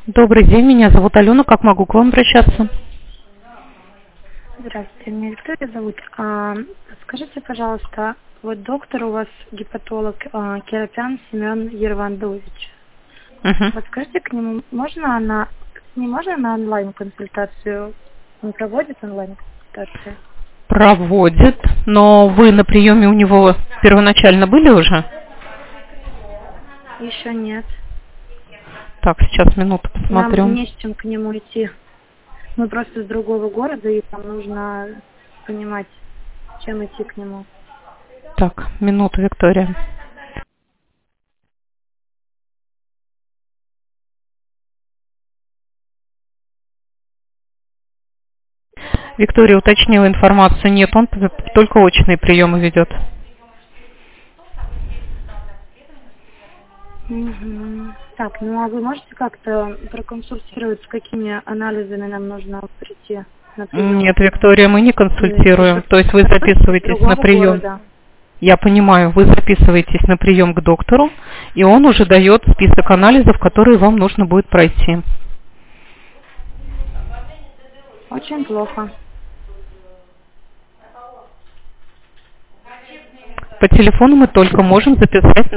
Добрый день, меня зовут Алена. Как могу к вам обращаться? Здравствуйте, меня Виктория зовут. Скажите, пожалуйста, вот доктор у вас гепатолог Керапян Семен Ервандович. Мгм. Вот скажите, с ним можно на онлайн-консультацию? Он проводит онлайн-консультацию? Проводит, но вы на приеме у него первоначально были уже? Еще нет. Так, сейчас минуту Нам посмотрю. не с чем к нему идти. Мы просто с другого города, и нам нужно понимать, чем идти к нему. Так, минуту, Виктория. Виктория уточнила информацию. Нет, он только очные приемы ведет. Мгм. Так, ну а вы можете как-то проконсультировать, с какими анализами нам нужно прийти на прием? Нет, Виктория, мы не консультируем. То есть вы С записываетесь на другого прием. города. Я понимаю, вы записываетесь на прием к доктору, и он уже дает список анализов, которые вам нужно будет пройти. Очень плохо. По телефону мы только можем записать